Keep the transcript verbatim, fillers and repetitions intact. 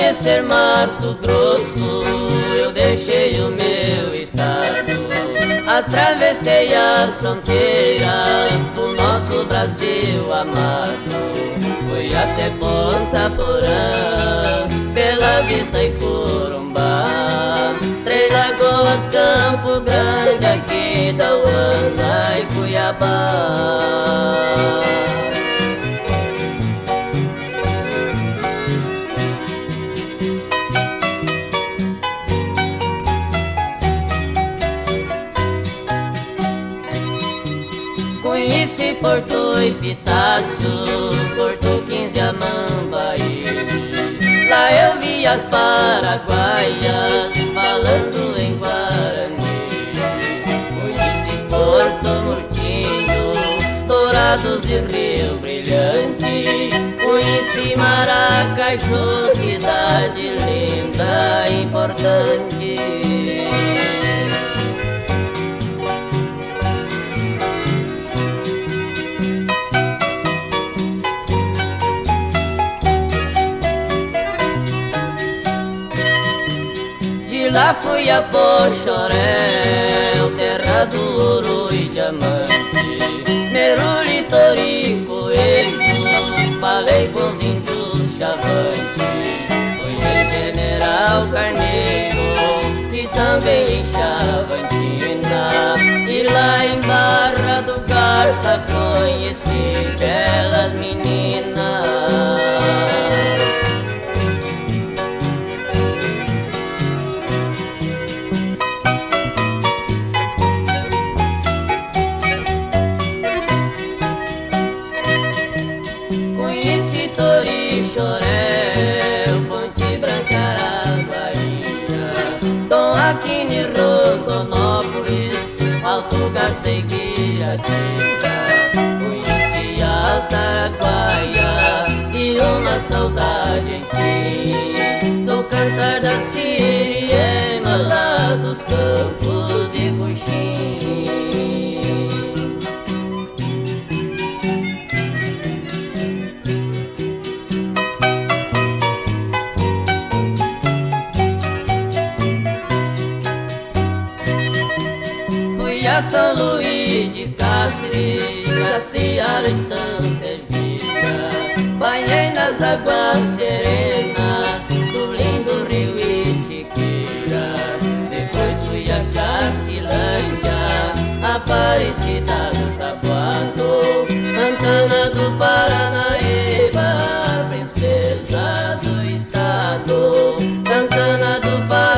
conhecer Mato Grosso, eu deixei o meu estado. Atravessei as fronteiras do nosso Brasil amado. Fui até Ponta Porã, Bela Vista e Corumbá, Três Lagoas, Campo Grande, Aquidauana e Cuiabá. Conheci Porto e Pitaço, Porto quinze, Amambaí. Lá eu vi as paraguaias falando em Guarani. Conheci Porto Murtinho, Dourados e Rio Brilhante. Conheci Maracaju, cidade linda e importante. Lá fui a Poxoréu, terra do ouro e diamante. Meruli, Tori, Coelho, falei com os índios chavantes. Fui em General Carneiro e também em Chavantina. E lá em Barra do Garça conheci belas meninas. Conheci Torixoréu, Ponte Branca, Araguaína, Dom Aquino, Rondonópolis, Alto Garça e Guiratinga. Conheci Altaraguaia e uma saudade enfim do cantar da Siriema lá dos campos de Coxim. A São Luís de Cáceres, Caciara e Santa Elvira, banhei nas águas serenas do lindo rio Itiquira. Depois fui a Cacilândia, Aparecida do Taboado, Santana do Paranaíba, princesa do estado. Santana do Paranaíba,